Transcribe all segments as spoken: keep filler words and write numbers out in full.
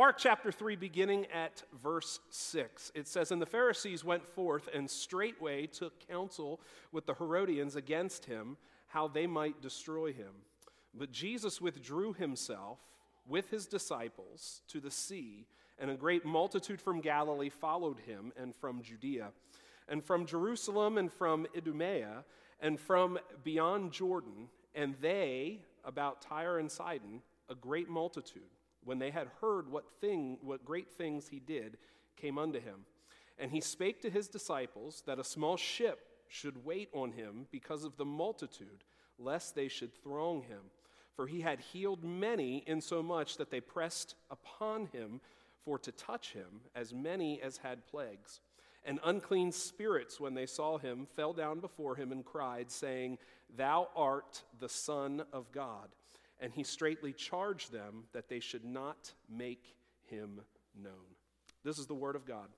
Mark chapter three, beginning at verse six, it says, "And the Pharisees went forth and straightway took counsel with the Herodians against him, how they might destroy him. But Jesus withdrew himself with his disciples to the sea, and a great multitude from Galilee followed him, and from Judea, and from Jerusalem, and from Idumea, and from beyond Jordan. And they, about Tyre and Sidon, a great multitude, when they had heard what thing, what great things he did, came unto him. And he spake to his disciples that a small ship should wait on him because of the multitude, lest they should throng him. For he had healed many, insomuch that they pressed upon him for to touch him, as many as had plagues. And unclean spirits, when they saw him, fell down before him and cried, saying, Thou art the Son of God. And he straitly charged them that they should not make him known." This is the word of God.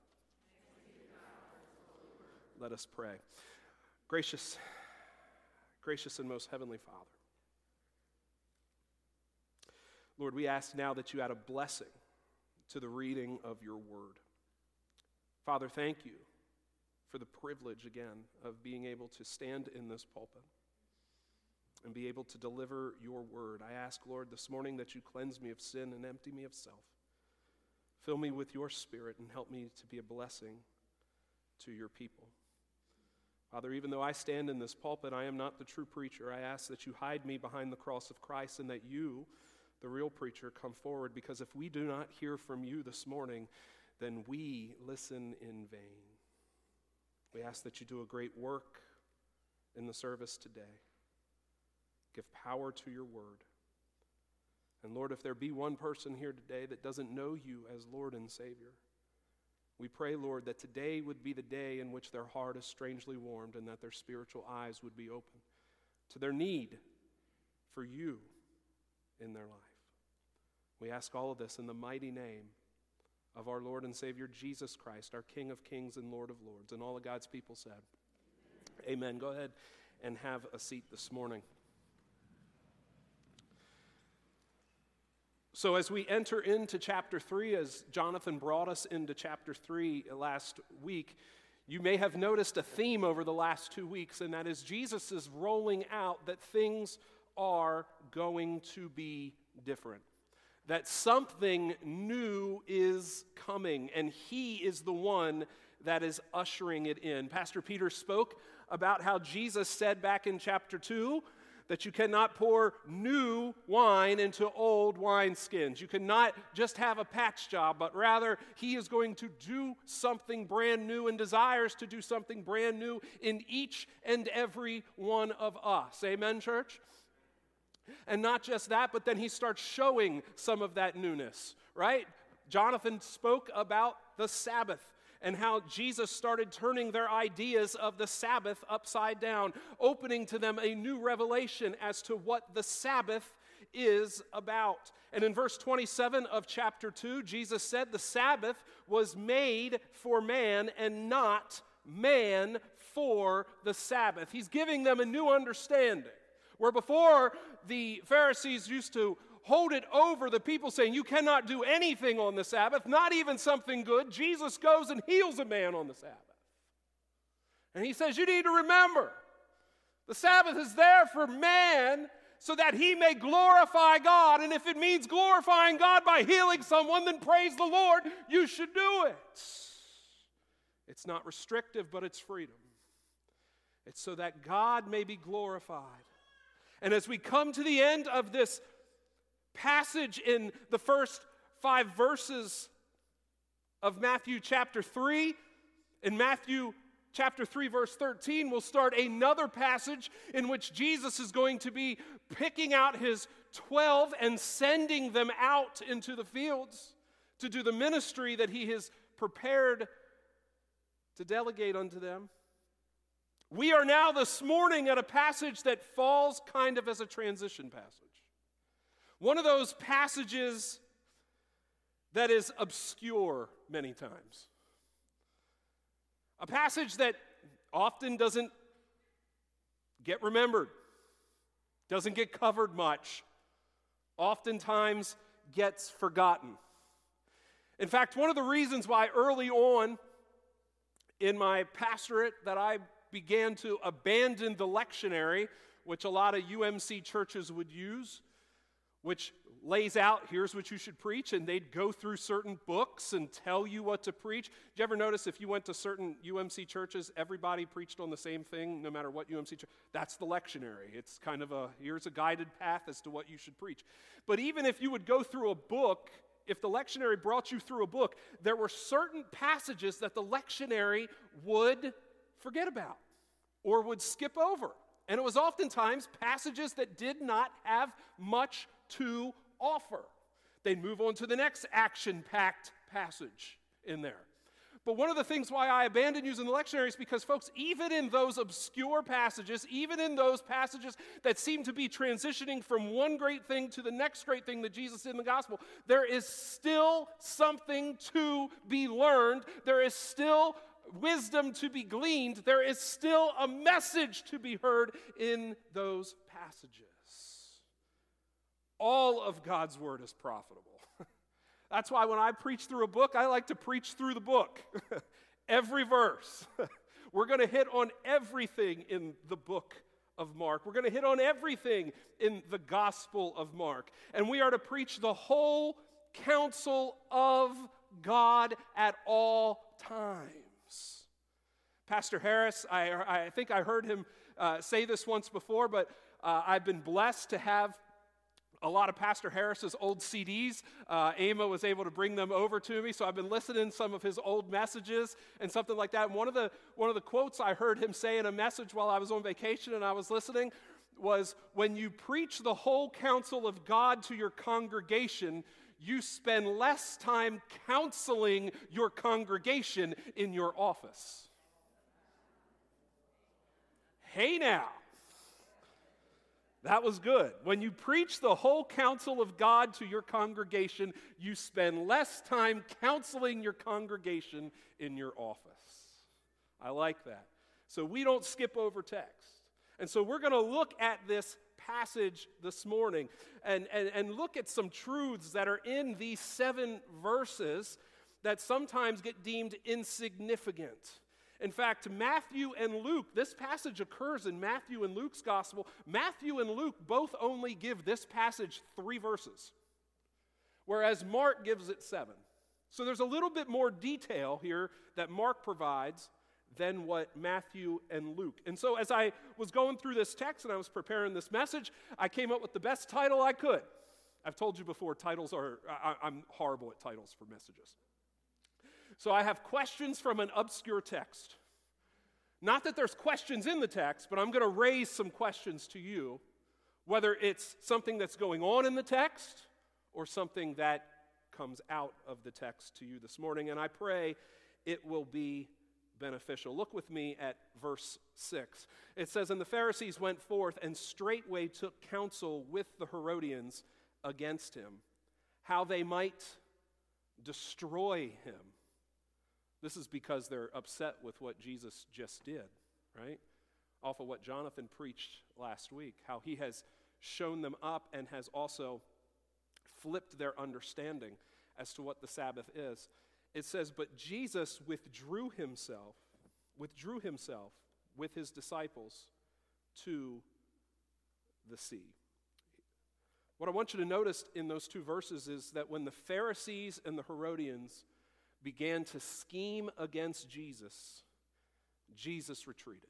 Let us pray. Gracious, gracious and most heavenly Father, Lord, we ask now that you add a blessing to the reading of your word. Father, thank you for the privilege again of being able to stand in this pulpit and be able to deliver your word. I ask, Lord, this morning that you cleanse me of sin and empty me of self. Fill me with your spirit and help me to be a blessing to your people. Father, even though I stand in this pulpit, I am not the true preacher. I ask that you hide me behind the cross of Christ and that you, the real preacher, come forward, because if we do not hear from you this morning, then we listen in vain. We ask that you do a great work in the service today. Give power to your word. And Lord, if there be one person here today that doesn't know you as Lord and Savior, we pray, Lord, that today would be the day in which their heart is strangely warmed and that their spiritual eyes would be open to their need for you in their life. We ask all of this in the mighty name of our Lord and Savior Jesus Christ, our King of kings and Lord of lords. And all of God's people said, Amen. Amen. Go ahead and have a seat this morning. So as we enter into chapter three, as Jonathan brought us into chapter three last week, you may have noticed a theme over the last two weeks, and that is Jesus is rolling out that things are going to be different, that something new is coming, and he is the one that is ushering it in. Pastor Peter spoke about how Jesus said back in chapter two, that you cannot pour new wine into old wineskins. You cannot just have a patch job, but rather he is going to do something brand new and desires to do something brand new in each and every one of us. Amen, church? And not just that, but then he starts showing some of that newness, right? Jonathan spoke about the Sabbath and how Jesus started turning their ideas of the Sabbath upside down, opening to them a new revelation as to what the Sabbath is about. And in verse twenty-seven of chapter two, Jesus said the Sabbath was made for man and not man for the Sabbath. He's giving them a new understanding. Where before the Pharisees used to hold it over the people saying, you cannot do anything on the Sabbath, not even something good. Jesus goes and heals a man on the Sabbath. And he says, you need to remember, the Sabbath is there for man so that he may glorify God. And if it means glorifying God by healing someone, then praise the Lord, you should do it. It's not restrictive, but it's freedom. It's so that God may be glorified. And as we come to the end of this passage in the first five verses of Matthew chapter three, in Matthew chapter three verse thirteen, we'll start another passage in which Jesus is going to be picking out his twelve and sending them out into the fields to do the ministry that he has prepared to delegate unto them. We are now this morning at a passage that falls kind of as a transition passage. One of those passages that is obscure many times. A passage that often doesn't get remembered, doesn't get covered much, oftentimes gets forgotten. In fact, one of the reasons why early on in my pastorate that I began to abandon the lectionary, which a lot of U M C churches would use, which lays out, here's what you should preach, and they'd go through certain books and tell you what to preach. Did you ever notice if you went to certain U M C churches, everybody preached on the same thing, no matter what U M C church? That's the lectionary. It's kind of a, here's a guided path as to what you should preach. But even if you would go through a book, if the lectionary brought you through a book, there were certain passages that the lectionary would forget about or would skip over. And it was oftentimes passages that did not have much to offer. They'd move on to the next action-packed passage in there. But one of the things why I abandoned using the lectionary is because, folks, even in those obscure passages, even in those passages that seem to be transitioning from one great thing to the next great thing that Jesus did in the gospel, there is still something to be learned. There is still wisdom to be gleaned. There is still a message to be heard in those passages. All of God's word is profitable. That's why when I preach through a book, I like to preach through the book. Every verse. We're going to hit on everything in the book of Mark. We're going to hit on everything in the Gospel of Mark. And we are to preach the whole counsel of God at all times. Pastor Harris, I, I think I heard him uh, say this once before, but uh, I've been blessed to have a lot of Pastor Harris's old C Ds. Uh, Ama was able to bring them over to me, so I've been listening to some of his old messages and something like that. And one of the one of the quotes I heard him say in a message while I was on vacation and I was listening was, "When you preach the whole counsel of God to your congregation, you spend less time counseling your congregation in your office." Hey now. That was good. When you preach the whole counsel of God to your congregation, you spend less time counseling your congregation in your office. I like that. So we don't skip over text. And so we're going to look at this passage this morning and, and, and look at some truths that are in these seven verses that sometimes get deemed insignificant. In fact, Matthew and Luke, this passage occurs in Matthew and Luke's gospel. Matthew and Luke both only give this passage three verses, whereas Mark gives it seven. So there's a little bit more detail here that Mark provides than what Matthew and Luke. And so as I was going through this text and I was preparing this message, I came up with the best title I could. I've told you before, titles are, I, I'm horrible at titles for messages. So I have questions from an obscure text. Not that there's questions in the text, but I'm going to raise some questions to you, whether it's something that's going on in the text or something that comes out of the text to you this morning, and I pray it will be beneficial. Look with me at verse six. It says, "And the Pharisees went forth and straightway took counsel with the Herodians against him, how they might destroy him." This is because they're upset with what Jesus just did, right? Off of what Jonathan preached last week, how he has shown them up and has also flipped their understanding as to what the Sabbath is. It says, "But Jesus withdrew himself, withdrew himself with his disciples to the sea." What I want you to notice in those two verses is that when the Pharisees and the Herodians began to scheme against Jesus, Jesus retreated.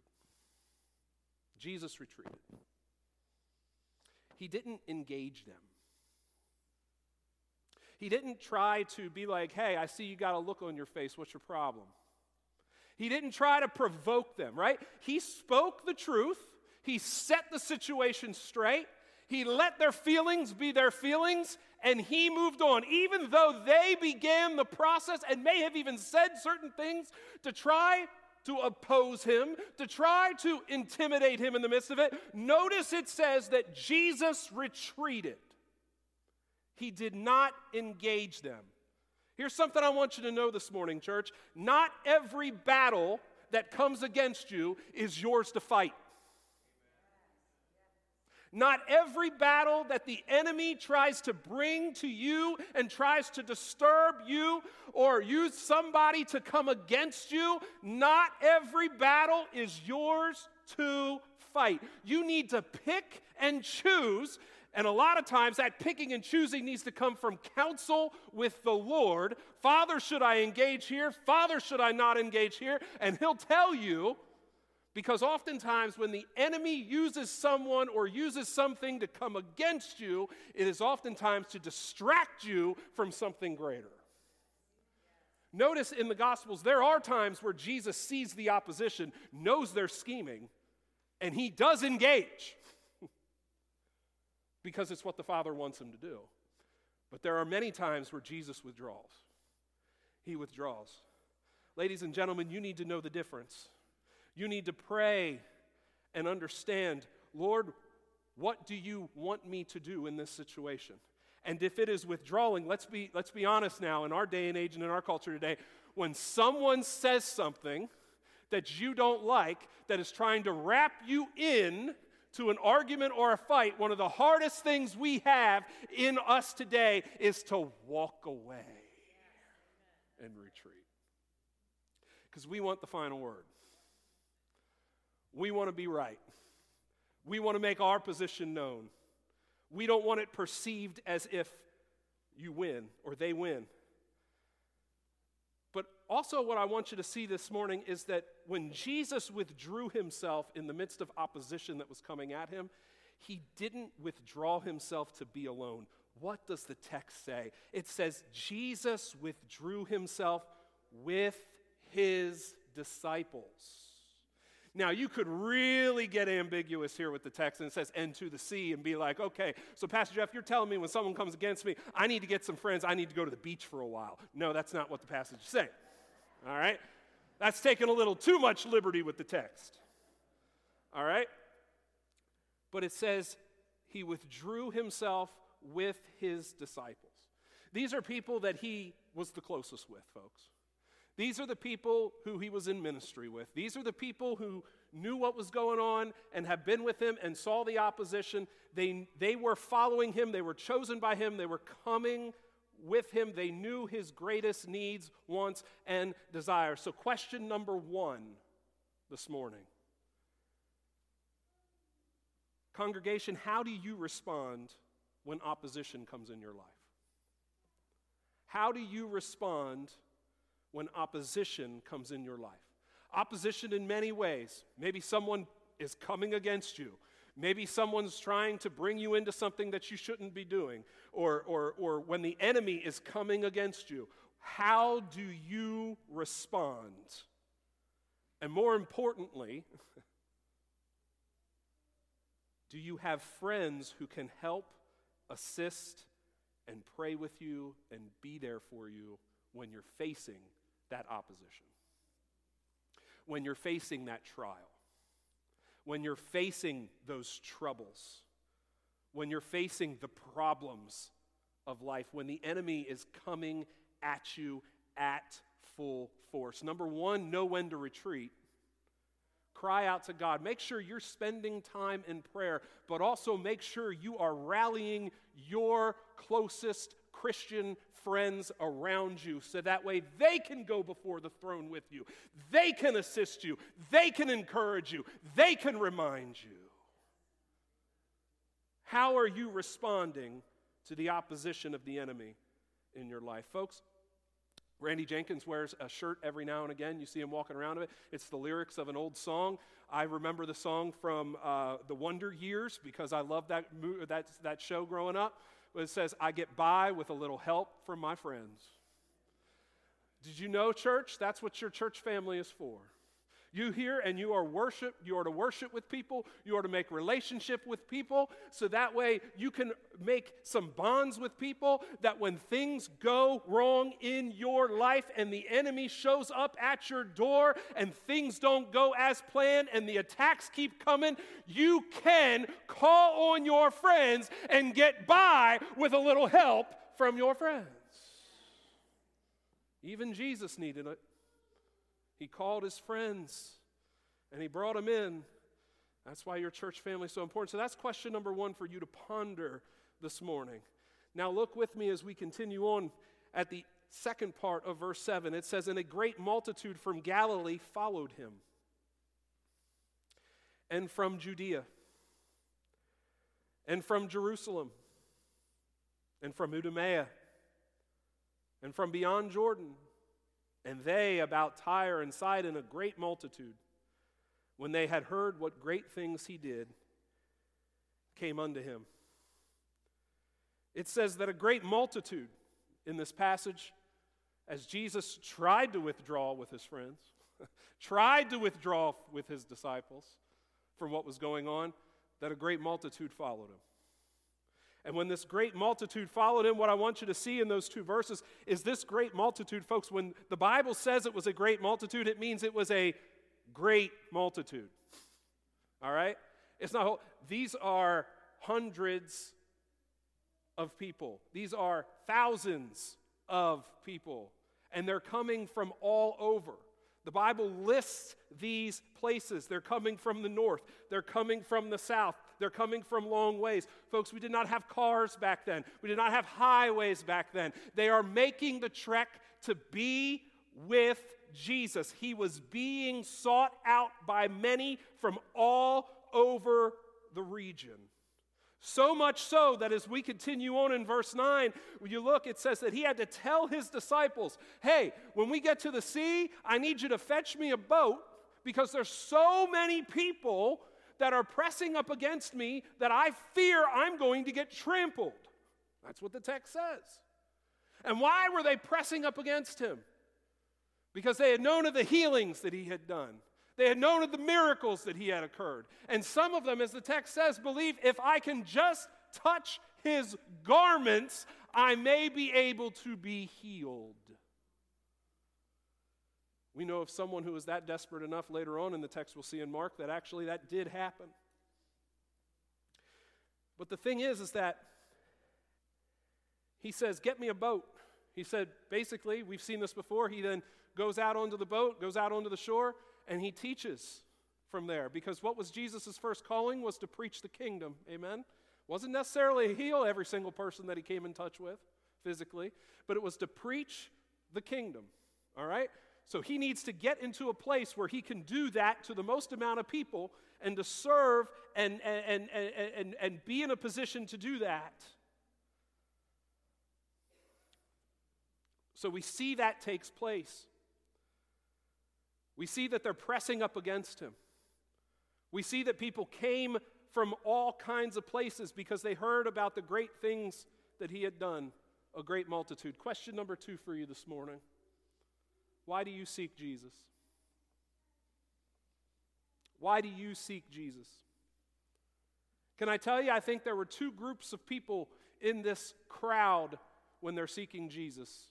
Jesus retreated. He didn't engage them. He didn't try to be like, "Hey, I see you got a look on your face. What's your problem?" He didn't try to provoke them, right? He spoke the truth. He set the situation straight. He let their feelings be their feelings, and he moved on. Even though they began the process and may have even said certain things to try to oppose him, to try to intimidate him in the midst of it, notice it says that Jesus retreated. He did not engage them. Here's something I want you to know this morning, church. Not every battle that comes against you is yours to fight. Not every battle that the enemy tries to bring to you and tries to disturb you or use somebody to come against you, not every battle is yours to fight. You need to pick and choose, and a lot of times that picking and choosing needs to come from counsel with the Lord. Father, should I engage here? Father, should I not engage here? And he'll tell you. Because oftentimes when the enemy uses someone or uses something to come against you, it is oftentimes to distract you from something greater. Notice in the Gospels, there are times where Jesus sees the opposition, knows they're scheming, and he does engage. Because it's what the Father wants him to do. But there are many times where Jesus withdraws. He withdraws. Ladies and gentlemen, you need to know the difference. You need to pray and understand, Lord, what do you want me to do in this situation? And if it is withdrawing, let's be, let's be honest now, in our day and age and in our culture today, when someone says something that you don't like, that is trying to wrap you in to an argument or a fight, one of the hardest things we have in us today is to walk away and retreat. Because we want the final word. We want to be right. We want to make our position known. We don't want it perceived as if you win or they win. But also what I want you to see this morning is that when Jesus withdrew himself in the midst of opposition that was coming at him, he didn't withdraw himself to be alone. What does the text say? It says Jesus withdrew himself with his disciples. Now, you could really get ambiguous here with the text, and it says, and to the sea, and be like, okay, so Pastor Jeff, you're telling me when someone comes against me, I need to get some friends, I need to go to the beach for a while. No, that's not what the passage is saying. All right? That's taking a little too much liberty with the text. All right? But it says, he withdrew himself with his disciples. These are people that he was the closest with, folks. These are the people who he was in ministry with. These are the people who knew what was going on and have been with him and saw the opposition. They, they were following him. They were chosen by him. They were coming with him. They knew his greatest needs, wants, and desires. So question number one this morning. Congregation, how do you respond when opposition comes in your life? How do you respond when opposition comes in your life? Opposition in many ways. Maybe someone is coming against you. Maybe someone's trying to bring you into something that you shouldn't be doing. Or, or, or when the enemy is coming against you. How do you respond? And more importantly, do you have friends who can help, assist, and pray with you and be there for you when you're facing that opposition, when you're facing that trial, when you're facing those troubles, when you're facing the problems of life, when the enemy is coming at you at full force? Number one, know when to retreat. Cry out to God. Make sure you're spending time in prayer, but also make sure you are rallying your closest Christian friends around you so that way they can go before the throne with you. They can assist you. They can encourage you. They can remind you. How are you responding to the opposition of the enemy in your life? Folks, Randy Jenkins wears a shirt every now and again. You see him walking around with it. It's the lyrics of an old song. I remember the song from uh, the Wonder Years because I loved that, that, that show growing up. It says, I get by with a little help from my friends. Did you know, church? That's what your church family is for. You here and you are worship, you are to worship with people, you are to make relationship with people, so that way you can make some bonds with people that when things go wrong in your life and the enemy shows up at your door and things don't go as planned and the attacks keep coming, you can call on your friends and get by with a little help from your friends. Even Jesus needed it. He called his friends, and he brought them in. That's why your church family is so important. So that's question number one for you to ponder this morning. Now look with me as we continue on at the second part of verse seven. It says, and a great multitude from Galilee followed him, and from Judea, and from Jerusalem, and from Idumea, and from beyond Jordan, and they about Tyre and Sidon, a great multitude, when they had heard what great things he did, came unto him. It says that a great multitude in this passage, as Jesus tried to withdraw with his friends, tried to withdraw with his disciples from what was going on, that a great multitude followed him. And when this great multitude followed him, what I want you to see in those two verses is this great multitude, folks, when the Bible says it was a great multitude, it means it was a great multitude. All right? It's not whole. These are hundreds of people. These are thousands of people. And they're coming from all over. The Bible lists these places. They're coming from the north. They're coming from the south. They're coming from long ways. Folks, we did not have cars back then. We did not have highways back then. They are making the trek to be with Jesus. He was being sought out by many from all over the region. So much so that as we continue on in verse nine, when you look, it says that he had to tell his disciples, hey, when we get to the sea, I need you to fetch me a boat because there's so many people that are pressing up against me that I fear I'm going to get trampled. That's what the text says. And why were they pressing up against him? Because they had known of the healings that he had done. They had known of the miracles that he had occurred. And some of them, as the text says, believe if I can just touch his garments, I may be able to be healed. We know of someone who was that desperate enough later on in the text we'll see in Mark that actually that did happen. But the thing is, is that he says, get me a boat. He said, basically, we've seen this before, he then goes out onto the boat, goes out onto the shore, and he teaches from there. Because what was Jesus' first calling was to preach the kingdom. Amen? Wasn't necessarily to heal every single person that he came in touch with physically, but it was to preach the kingdom. All right? So he needs to get into a place where he can do that to the most amount of people and to serve and, and, and, and, and be in a position to do that. So we see that takes place. We see that they're pressing up against him. We see that people came from all kinds of places because they heard about the great things that he had done, a great multitude. Question number two for you this morning. Why do you seek Jesus? Why do you seek Jesus? Can I tell you, I think there were two groups of people in this crowd when they're seeking Jesus.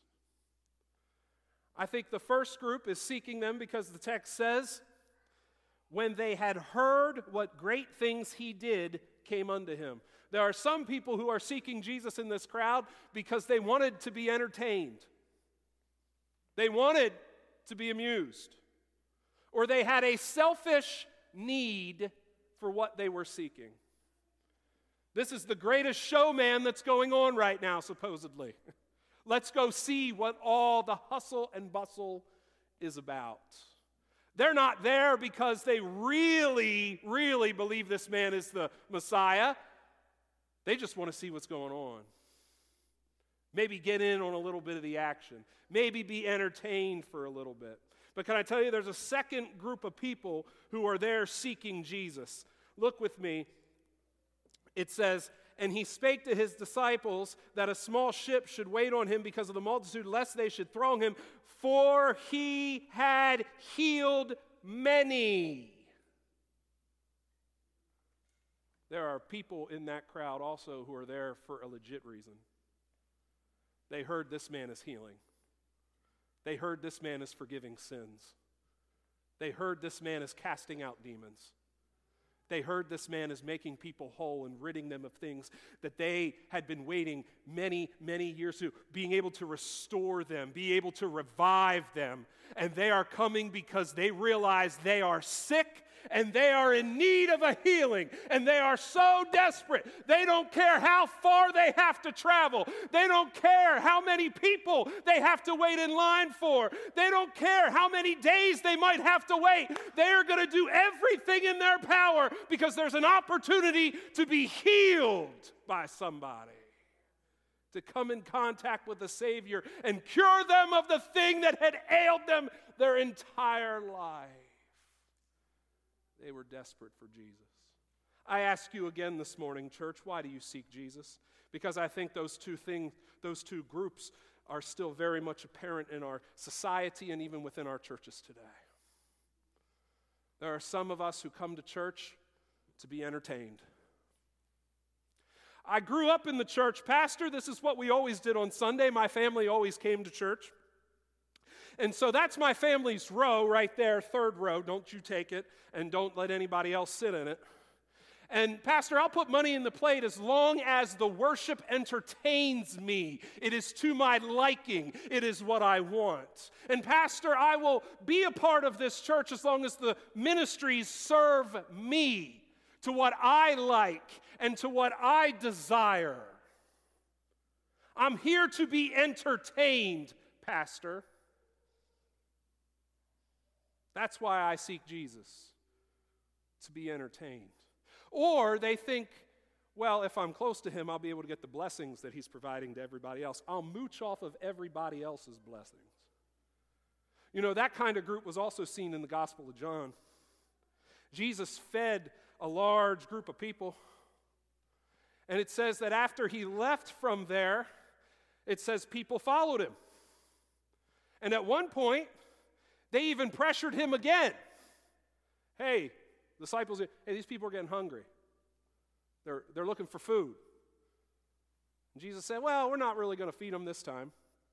I think the first group is seeking them because the text says, when they had heard what great things he did, came unto him. There are some people who are seeking Jesus in this crowd because they wanted to be entertained. They wanted to be amused. Or they had a selfish need for what they were seeking. This is the greatest showman that's going on right now, supposedly. Let's go see what all the hustle and bustle is about. They're not there because they really, really believe this man is the Messiah. They just want to see what's going on. Maybe get in on a little bit of the action. Maybe be entertained for a little bit. But can I tell you, there's a second group of people who are there seeking Jesus. Look with me. It says, and he spake to his disciples that a small ship should wait on him because of the multitude, lest they should throng him, for he had healed many. There are people in that crowd also who are there for a legit reason. They heard this man is healing. They heard this man is forgiving sins. They heard this man is casting out demons. They heard this man is making people whole and ridding them of things that they had been waiting many, many years to, being able to restore them, be able to revive them. And they are coming because they realize they are sick and they are in need of a healing, and they are so desperate. They don't care how far they have to travel. They don't care how many people they have to wait in line for. They don't care how many days they might have to wait. They are going to do everything in their power because there's an opportunity to be healed by somebody, to come in contact with the Savior and cure them of the thing that had ailed them their entire life. They were desperate for Jesus. I ask you again this morning, church, why do you seek Jesus? Because I think those two things, those two groups are still very much apparent in our society and even within our churches today. There are some of us who come to church to be entertained. I grew up in the church, Pastor. This is what we always did on Sunday. My family always came to church. And so that's my family's row right there, third row. Don't you take it, and don't let anybody else sit in it. And Pastor, I'll put money in the plate as long as the worship entertains me. It is to my liking. It is what I want. And Pastor, I will be a part of this church as long as the ministries serve me to what I like and to what I desire. I'm here to be entertained, Pastor. That's why I seek Jesus, to be entertained. Or they think, well, if I'm close to him, I'll be able to get the blessings that he's providing to everybody else. I'll mooch off of everybody else's blessings. You know, that kind of group was also seen in the Gospel of John. Jesus fed a large group of people. And it says that after he left from there, it says people followed him. And at one point, they even pressured him again. Hey, disciples, hey, these people are getting hungry. They're, they're looking for food. And Jesus said, well, we're not really going to feed them this time.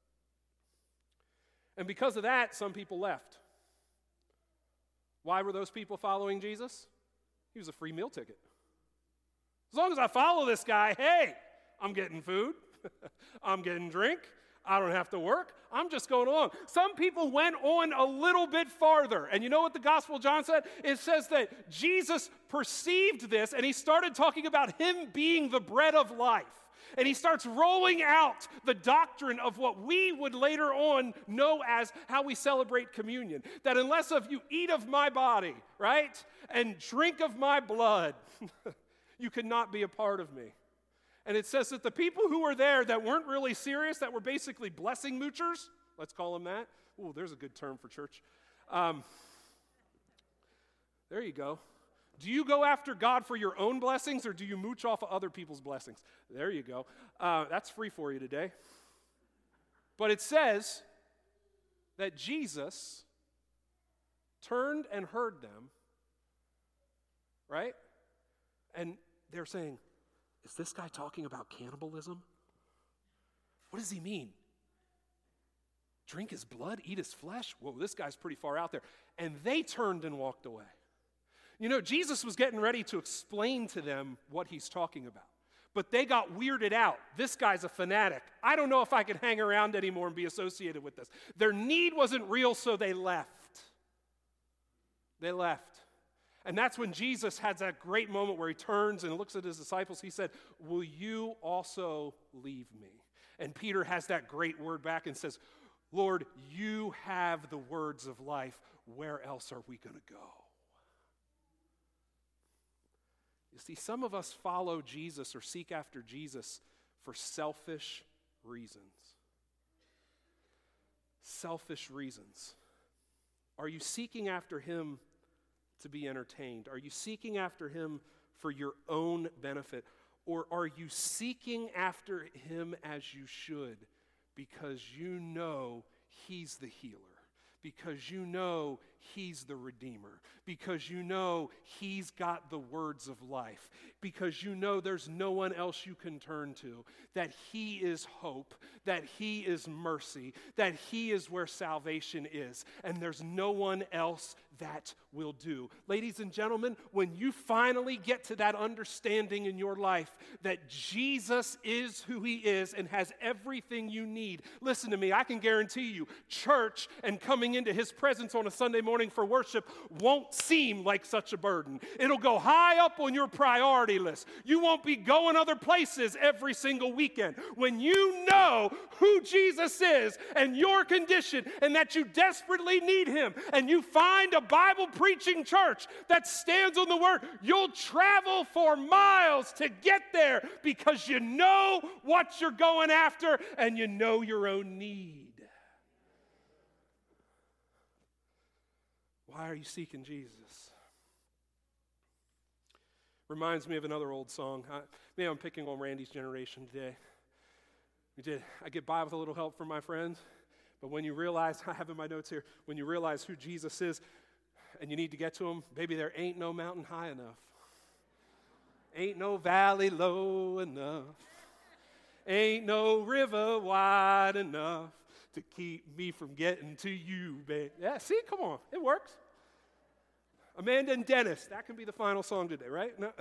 And because of that, some people left. Why were those people following Jesus? He was a free meal ticket. As long as I follow this guy, hey, I'm getting food. I'm getting drink. I don't have to work. I'm just going along. Some people went on a little bit farther. And you know what the Gospel of John said? It says that Jesus perceived this, and he started talking about him being the bread of life. And he starts rolling out the doctrine of what we would later on know as how we celebrate communion. That unless of you eat of my body, right, and drink of my blood, you cannot be a part of me. And it says that the people who were there that weren't really serious, that were basically blessing moochers, let's call them that. Ooh, there's a good term for church. Um, there you go. Do you go after God for your own blessings, or do you mooch off of other people's blessings? There you go. Uh, that's free for you today. But it says that Jesus turned and heard them, right? And they're saying, is this guy talking about cannibalism? What does he mean? Drink his blood, eat his flesh? Whoa, this guy's pretty far out there. And they turned and walked away. You know, Jesus was getting ready to explain to them what he's talking about. But they got weirded out. This guy's a fanatic. I don't know if I can hang around anymore and be associated with this. Their need wasn't real, so they left. They left. And that's when Jesus has that great moment where he turns and looks at his disciples. He said, will you also leave me? And Peter has that great word back and says, Lord, you have the words of life. Where else are we going to go? You see, some of us follow Jesus or seek after Jesus for selfish reasons. Selfish reasons. Are you seeking after him to be entertained? Are you seeking after him for your own benefit? Or are you seeking after him as you should because you know he's the healer? Because you know he's the redeemer. Because you know he's got the words of life. Because you know there's no one else you can turn to. That he is hope. That he is mercy. That he is where salvation is. And there's no one else that will do. Ladies and gentlemen, when you finally get to that understanding in your life that Jesus is who he is and has everything you need, listen to me, I can guarantee you, church and coming into his presence on a Sunday morning for worship won't seem like such a burden. It'll go high up on your priority list. You won't be going other places every single weekend. When you know who Jesus is and your condition and that you desperately need him, and you find a Bible preaching church that stands on the word, you'll travel for miles to get there because you know what you're going after and you know your own need. Why are you seeking Jesus? Reminds me of another old song. I, maybe I'm picking on Randy's generation today. We did. I get by with a little help from my friends, but when you realize, I have in my notes here, when you realize who Jesus is and you need to get to him, baby, there ain't no mountain high enough. Ain't no valley low enough. Ain't no river wide enough to keep me from getting to you, babe. Yeah, see, come on, it works. Amanda and Dennis, that can be the final song today, right? No.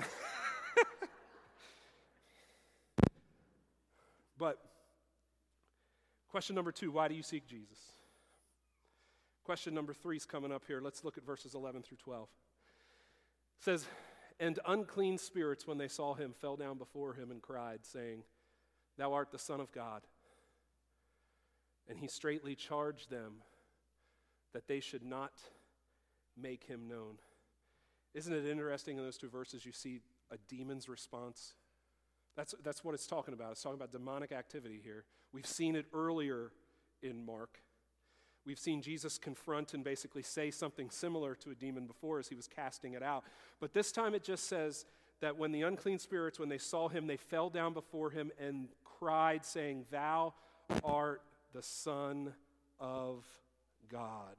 But question number two, why do you seek Jesus? Question number three is coming up here. Let's look at verses eleven through twelve. It says, and unclean spirits, when they saw him, fell down before him and cried, saying, thou art the Son of God. And he straightly charged them that they should not make him known. Isn't it interesting in those two verses you see a demon's response? That's, that's what it's talking about. It's talking about demonic activity here. We've seen it earlier in Mark. We've seen Jesus confront and basically say something similar to a demon before as he was casting it out. But this time it just says that when the unclean spirits, when they saw him, they fell down before him and cried, saying, thou art the Son of God.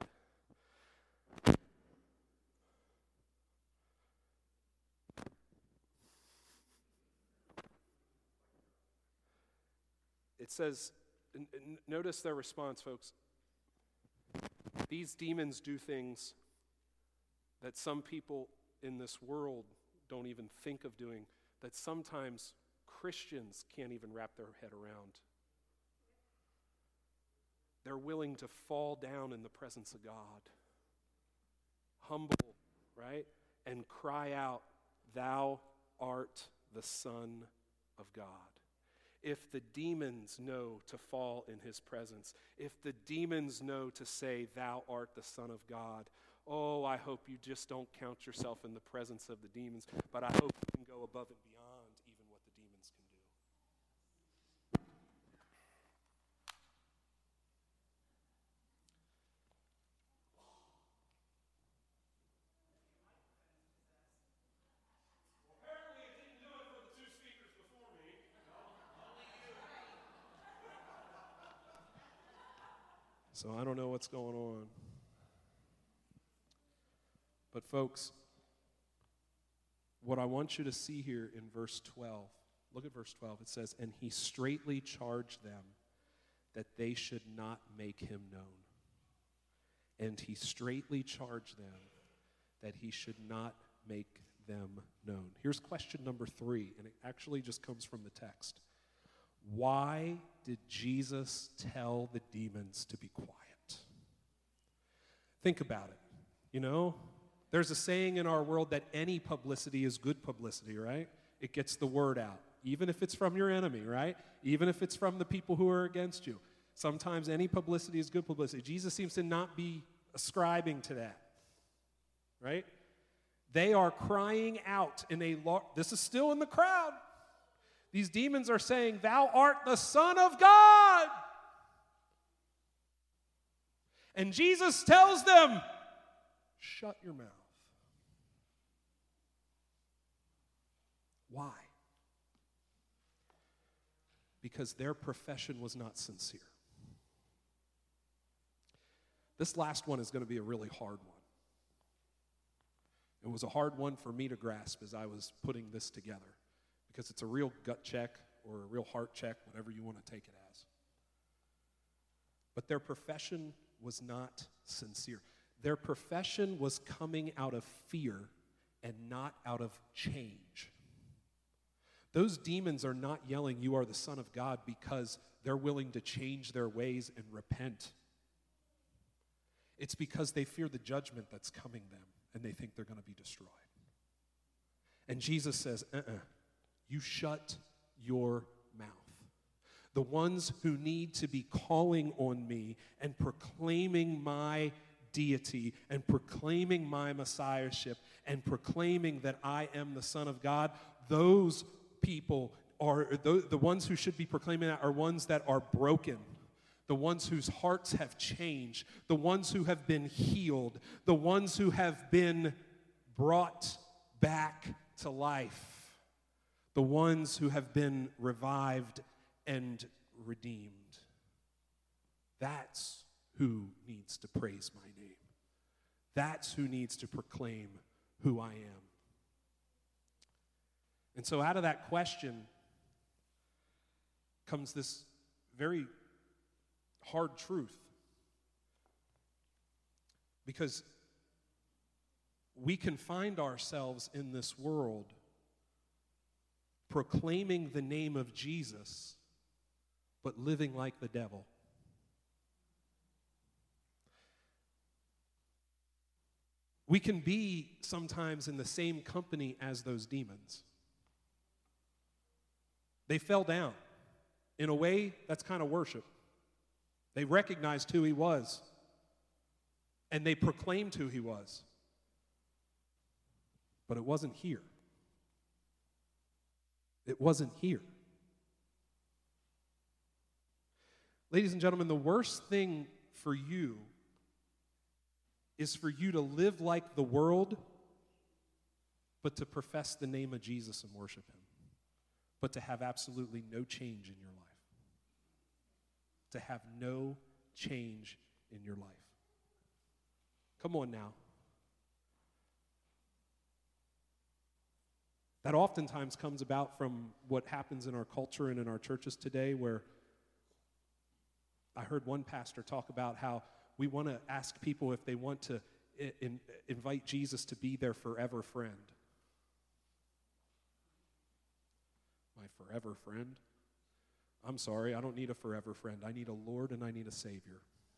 It says, n- n- notice their response, folks. These demons do things that some people in this world don't even think of doing, that sometimes Christians can't even wrap their head around. They're willing to fall down in the presence of God, humble, right? And cry out, thou art the Son of God. If the demons know to fall in his presence, if the demons know to say, thou art the Son of God, oh, I hope you just don't count yourself in the presence of the demons, but I hope you can go above and beyond even what the demons can do. Well, apparently it didn't do it for the two speakers before me. So I don't know what's going on. But folks, what I want you to see here in verse twelve, look at verse twelve. It says, and he straightly charged them that they should not make him known. And he straightly charged them that he should not make them known. Here's question number three, and it actually just comes from the text. Why did Jesus tell the demons to be quiet? Think about it. You know, there's a saying in our world that any publicity is good publicity, right? It gets the word out, even if it's from your enemy, right? Even if it's from the people who are against you. Sometimes any publicity is good publicity. Jesus seems to not be ascribing to that, right? They are crying out in a large, this is still in the crowd. These demons are saying, thou art the Son of God. And Jesus tells them, shut your mouth. Why? Because their profession was not sincere. This last one is going to be a really hard one. It was a hard one for me to grasp as I was putting this together, because it's a real gut check or a real heart check, whatever you want to take it as. But their profession was not sincere. Their profession was coming out of fear and not out of change. Those demons are not yelling, "You are the Son of God," because they're willing to change their ways and repent. It's because they fear the judgment that's coming them, and they think they're going to be destroyed. And Jesus says, uh-uh, you shut your mouth. The ones who need to be calling on me and proclaiming my deity and proclaiming my messiahship and proclaiming that I am the Son of God, those people are, the, the ones who should be proclaiming that are ones that are broken, the ones whose hearts have changed, the ones who have been healed, the ones who have been brought back to life, the ones who have been revived and redeemed. That's who needs to praise my name. That's who needs to proclaim who I am. And so out of that question comes this very hard truth. Because we can find ourselves in this world proclaiming the name of Jesus, but living like the devil. We can be sometimes in the same company as those demons. They fell down. In a way, that's kind of worship. They recognized who he was, and they proclaimed who he was. But it wasn't here. It wasn't here. Ladies and gentlemen, the worst thing for you is for you to live like the world, but to profess the name of Jesus and worship him, but to have absolutely no change in your life. To have no change in your life. Come on now. That oftentimes comes about from what happens in our culture and in our churches today, where I heard one pastor talk about how we want to ask people if they want to in, invite Jesus to be their forever friend. My forever friend? I'm sorry, I don't need a forever friend. I need a Lord and I need a Savior.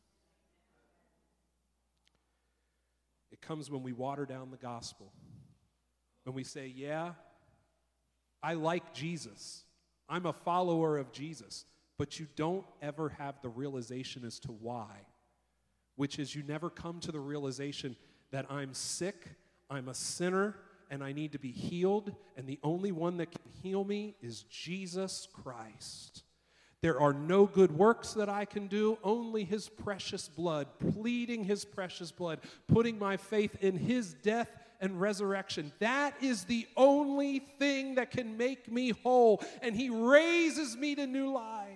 It comes when we water down the gospel. When we say, yeah, I like Jesus. I'm a follower of Jesus. But you don't ever have the realization as to why. Which is you never come to the realization that I'm sick, I'm a sinner, and I need to be healed. And the only one that can heal me is Jesus Christ. There are no good works that I can do, only his precious blood, pleading his precious blood, putting my faith in his death and resurrection. That is the only thing that can make me whole, and he raises me to new life.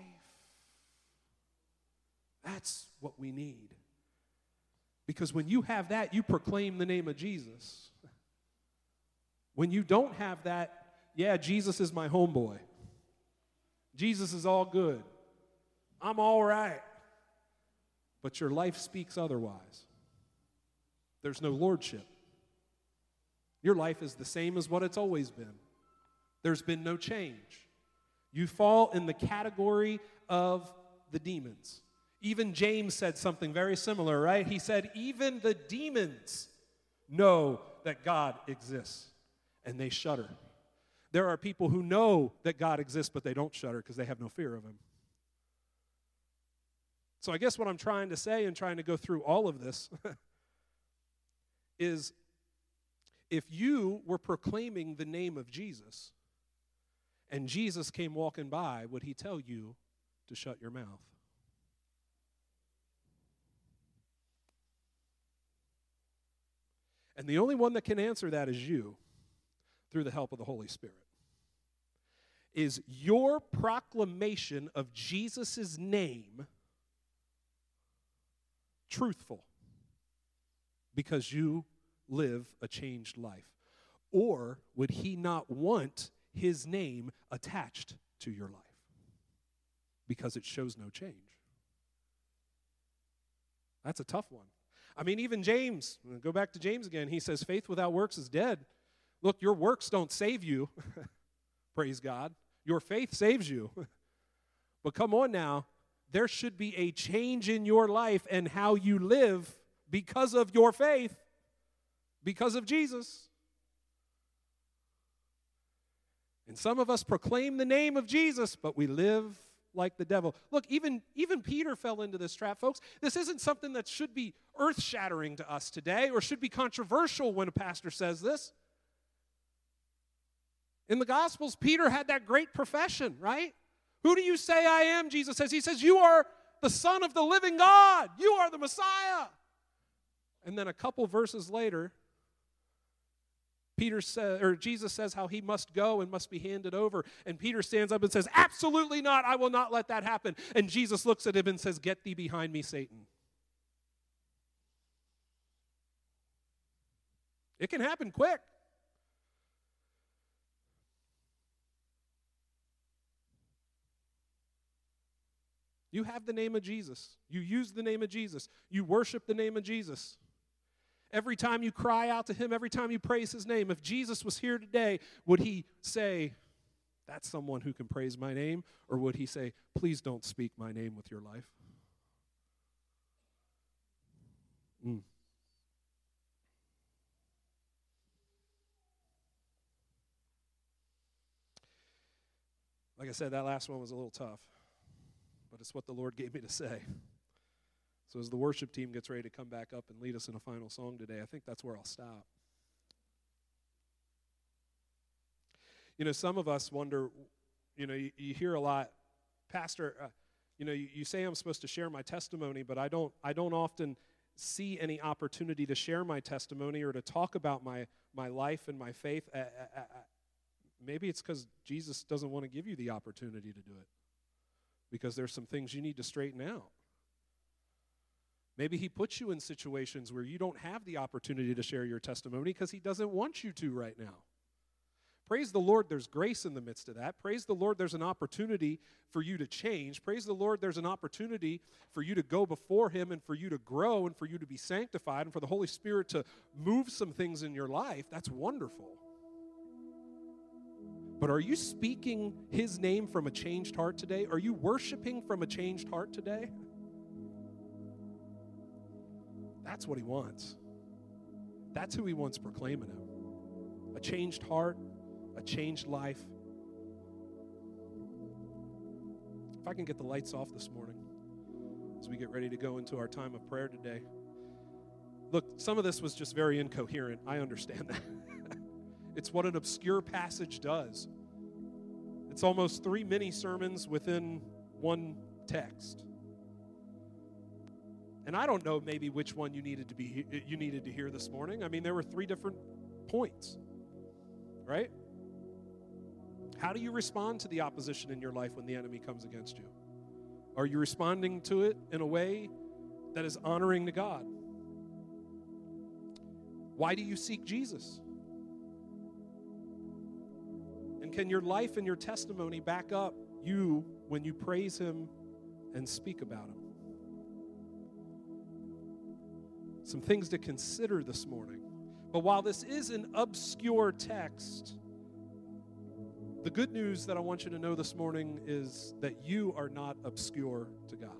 That's what we need. Because when you have that, you proclaim the name of Jesus. When you don't have that, yeah, Jesus is my homeboy. Jesus is all good. I'm all right. But your life speaks otherwise. There's no lordship. Your life is the same as what it's always been. There's been no change. You fall in the category of the demons. Even James said something very similar, right? He said, even the demons know that God exists, and they shudder. There are people who know that God exists, but they don't shudder because they have no fear of him. So I guess what I'm trying to say and trying to go through all of this is if you were proclaiming the name of Jesus and Jesus came walking by, would he tell you to shut your mouth? And the only one that can answer that is you, through the help of the Holy Spirit. Is your proclamation of Jesus' name truthful because you live a changed life? Or would he not want his name attached to your life because it shows no change? That's a tough one. I mean, even James, go back to James again, he says, faith without works is dead. Look, your works don't save you. Praise God. Your faith saves you. But come on now, there should be a change in your life and how you live because of your faith, because of Jesus. And some of us proclaim the name of Jesus, but we live like the devil. Look, even, even Peter fell into this trap, folks. This isn't something that should be earth-shattering to us today or should be controversial when a pastor says this. In the Gospels, Peter had that great profession, right? Who do you say I am, Jesus says. He says, you are the Son of the living God. You are the Messiah. And then a couple verses later, Peter says, or Jesus says how he must go and must be handed over. And Peter stands up and says, absolutely not, I will not let that happen. And Jesus looks at him and says, get thee behind me, Satan. It can happen quick. You have the name of Jesus. You use the name of Jesus. You worship the name of Jesus. Every time you cry out to him, every time you praise his name, if Jesus was here today, would he say, that's someone who can praise my name? Or would he say, please don't speak my name with your life? Mm. Like I said, that last one was a little tough. But it's what the Lord gave me to say. So as the worship team gets ready to come back up and lead us in a final song today, I think that's where I'll stop. You know, some of us wonder, you know, you, you hear a lot, Pastor, uh, you know, you, you say I'm supposed to share my testimony, but I don't, I don't often see any opportunity to share my testimony or to talk about my, my life and my faith. Uh, uh, uh, maybe it's because Jesus doesn't want to give you the opportunity to do it. Because there's some things you need to straighten out. Maybe he puts you in situations where you don't have the opportunity to share your testimony because he doesn't want you to right now. Praise the Lord, there's grace in the midst of that. Praise the Lord, there's an opportunity for you to change. Praise the Lord, there's an opportunity for you to go before him and for you to grow and for you to be sanctified and for the Holy Spirit to move some things in your life. That's wonderful. But are you speaking his name from a changed heart today? Are you worshiping from a changed heart today? That's what he wants. That's who he wants proclaiming him. A changed heart, a changed life. If I can get the lights off this morning as we get ready to go into our time of prayer today. Look, some of this was just very incoherent. I understand that. It's what an obscure passage does. It's almost three mini sermons within one text. And I don't know maybe which one you needed to be you needed to hear this morning. I mean, there were three different points, right? How do you respond to the opposition in your life when the enemy comes against you? Are you responding to it in a way that is honoring to God? Why do you seek Jesus? And can your life and your testimony back up you when you praise him and speak about him? Some things to consider this morning. But while this is an obscure text, the good news that I want you to know this morning is that you are not obscure to God.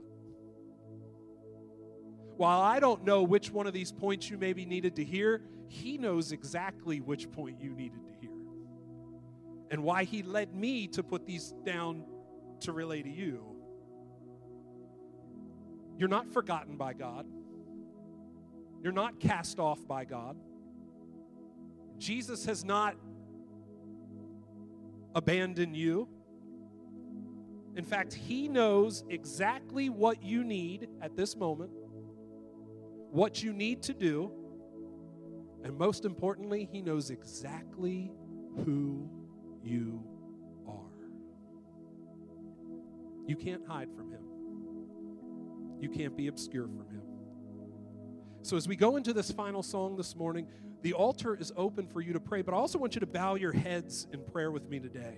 While I don't know which one of these points you maybe needed to hear, he knows exactly which point you needed to hear. And why he led me to put these down to relay to you. You're not forgotten by God. You're not cast off by God. Jesus has not abandoned you. In fact, he knows exactly what you need at this moment, what you need to do, and most importantly, he knows exactly who you are. You can't hide from him. You can't be obscure from him. So as we go into this final song this morning, the altar is open for you to pray, but I also want you to bow your heads in prayer with me today.